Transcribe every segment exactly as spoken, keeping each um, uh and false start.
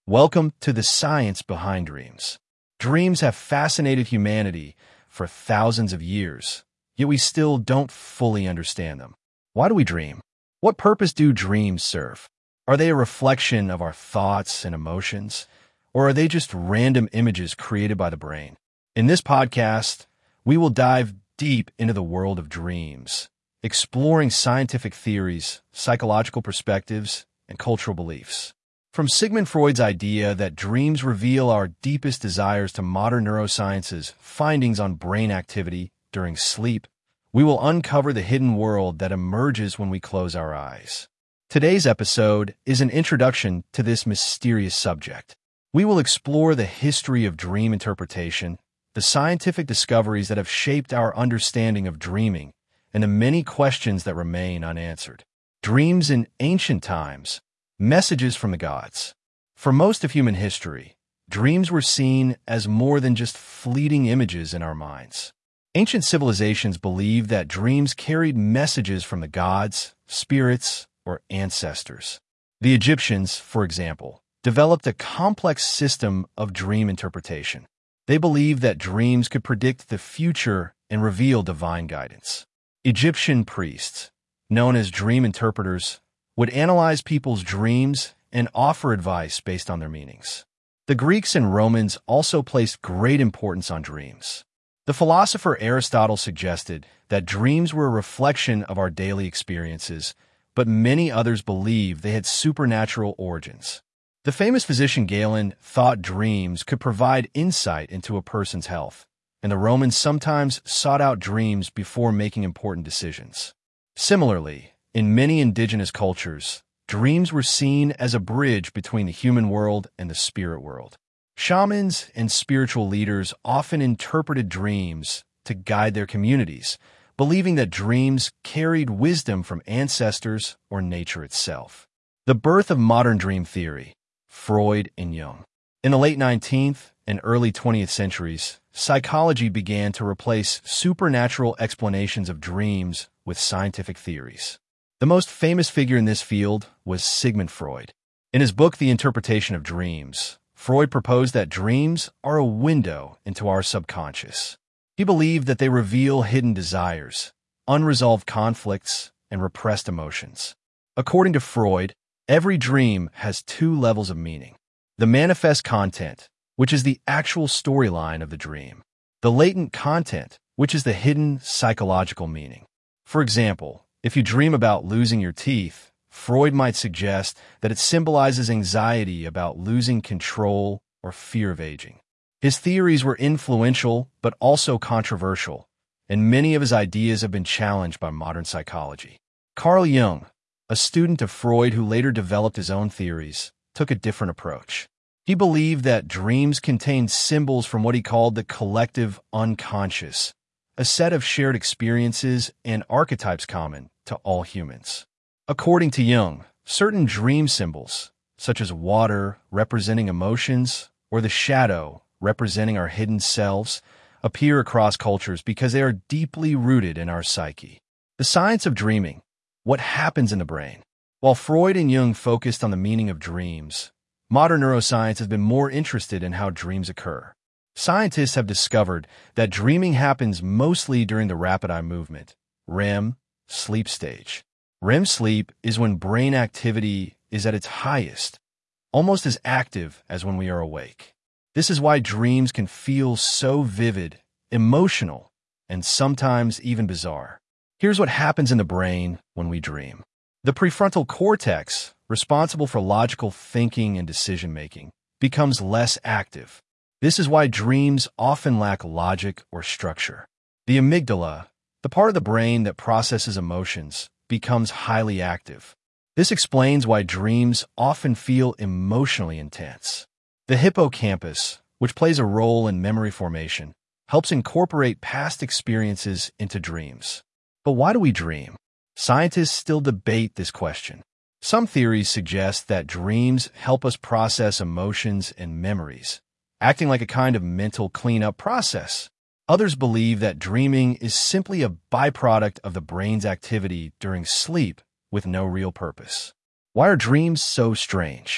Welcome to the science behind dreams. Dreams have fascinated humanity for thousands of years, yet we still don't fully understand them. Why do we dream? What purpose do dreams serve? Are they a reflection of our thoughts and emotions, or are they just random images created by the brain? In this podcast, we will dive deep into the world of dreams, exploring scientific theories, psychological perspectives, and cultural beliefs. From Sigmund Freud's idea that dreams reveal our deepest desires to modern neuroscience's findings on brain activity during sleep, we will uncover the hidden world that emerges when we close our eyes. Today's episode is an introduction to this mysterious subject. We will explore the history of dream interpretation, the scientific discoveries that have shaped our understanding of dreaming, and the many questions that remain unanswered. Dreams in ancient times. Messages from the gods. For most of human history, dreams were seen as more than just fleeting images in our minds. Ancient civilizations believed that dreams carried messages from the gods, spirits, or ancestors. The Egyptians, for example, developed a complex system of dream interpretation. They believed that dreams could predict the future and reveal divine guidance. Egyptian priests, known as dream interpreters, would analyze people's dreams and offer advice based on their meanings. The Greeks and Romans also placed great importance on dreams. The philosopher Aristotle suggested that dreams were a reflection of our daily experiences, but many others believed they had supernatural origins. The famous physician Galen thought dreams could provide insight into a person's health, and the Romans sometimes sought out dreams before making important decisions. Similarly, in many indigenous cultures, dreams were seen as a bridge between the human world and the spirit world. Shamans and spiritual leaders often interpreted dreams to guide their communities, believing that dreams carried wisdom from ancestors or nature itself. The birth of modern dream theory, Freud and Jung. In the late nineteenth and early twentieth centuries, psychology began to replace supernatural explanations of dreams with scientific theories. The most famous figure in this field was Sigmund Freud. In his book, The Interpretation of Dreams, Freud proposed that dreams are a window into our subconscious. He believed that they reveal hidden desires, unresolved conflicts, and repressed emotions. According to Freud, every dream has two levels of meaning: the manifest content, which is the actual storyline of the dream; the latent content, which is the hidden psychological meaning. For example, if you dream about losing your teeth, Freud might suggest that it symbolizes anxiety about losing control or fear of aging. His theories were influential but also controversial, and many of his ideas have been challenged by modern psychology. Carl Jung, a student of Freud who later developed his own theories, took a different approach. He believed that dreams contained symbols from what he called the collective unconscious, a set of shared experiences and archetypes common to all humans. According to Jung, certain dream symbols, such as water representing emotions or the shadow representing our hidden selves, appear across cultures because they are deeply rooted in our psyche. The science of dreaming, what happens in the brain. While Freud and Jung focused on the meaning of dreams, modern neuroscience has been more interested in how dreams occur. Scientists have discovered that dreaming happens mostly during the rapid eye movement, R E M, sleep stage. R E M sleep is when brain activity is at its highest, almost as active as when we are awake. This is why dreams can feel so vivid, emotional, and sometimes even bizarre. Here's what happens in the brain when we dream. The prefrontal cortex, responsible for logical thinking and decision-making, becomes less active. This is why dreams often lack logic or structure. The amygdala, the part of the brain that processes emotions, becomes highly active. This explains why dreams often feel emotionally intense. The hippocampus, which plays a role in memory formation, helps incorporate past experiences into dreams. But why do we dream? Scientists still debate this question. Some theories suggest that dreams help us process emotions and memories, acting like a kind of mental cleanup process. Others believe that dreaming is simply a byproduct of the brain's activity during sleep with no real purpose. Why are dreams so strange?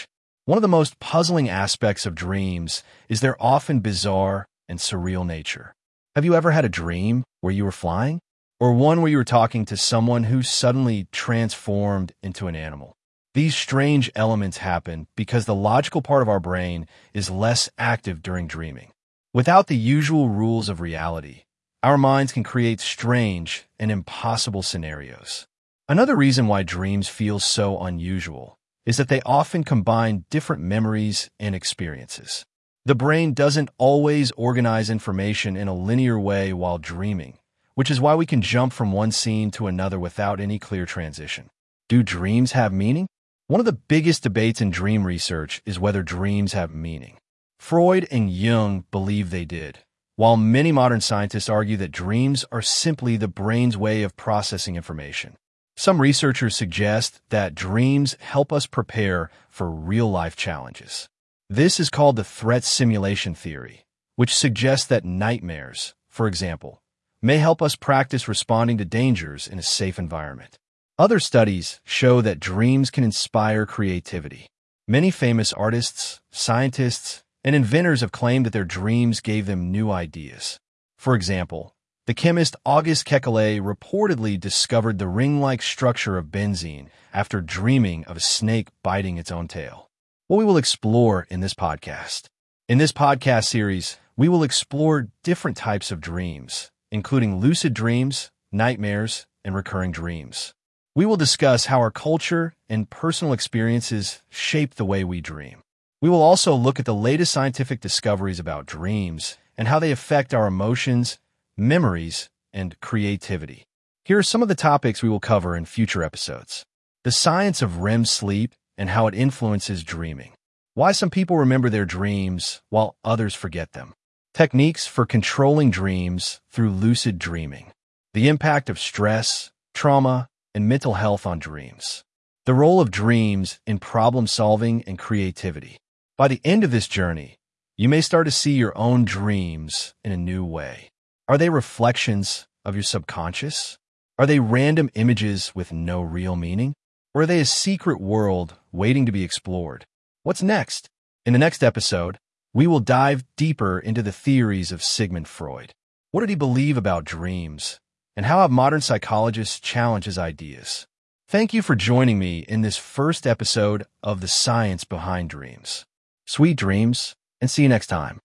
One of the most puzzling aspects of dreams is their often bizarre and surreal nature. Have you ever had a dream where you were flying? Or one where you were talking to someone who suddenly transformed into an animal? These strange elements happen because the logical part of our brain is less active during dreaming. Without the usual rules of reality, our minds can create strange and impossible scenarios. Another reason why dreams feel so unusual is that they often combine different memories and experiences. The brain doesn't always organize information in a linear way while dreaming, which is why we can jump from one scene to another without any clear transition. Do dreams have meaning? One of the biggest debates in dream research is whether dreams have meaning. Freud and Jung believe they did, while many modern scientists argue that dreams are simply the brain's way of processing information. Some researchers suggest that dreams help us prepare for real-life challenges. This is called the threat simulation theory, which suggests that nightmares, for example, may help us practice responding to dangers in a safe environment. Other studies show that dreams can inspire creativity. Many famous artists, scientists, and inventors have claimed that their dreams gave them new ideas. For example, the chemist August Kekule reportedly discovered the ring-like structure of benzene after dreaming of a snake biting its own tail. What we will explore in this podcast. In this podcast series, we will explore different types of dreams, including lucid dreams, nightmares, and recurring dreams. We will discuss how our culture and personal experiences shape the way we dream. We will also look at the latest scientific discoveries about dreams and how they affect our emotions, memories, and creativity. Here are some of the topics we will cover in future episodes. The science of R E M sleep and how it influences dreaming. Why some people remember their dreams while others forget them. Techniques for controlling dreams through lucid dreaming. The impact of stress, trauma, and mental health on dreams. The role of dreams in problem-solving and creativity. By the end of this journey, you may start to see your own dreams in a new way. Are they reflections of your subconscious? Are they random images with no real meaning? Or are they a secret world waiting to be explored? What's next? In the next episode, we will dive deeper into the theories of Sigmund Freud. What did he believe about dreams? And how have modern psychologists challenged his ideas? Thank you for joining me in this first episode of The Science Behind Dreams. Sweet dreams, and see you next time.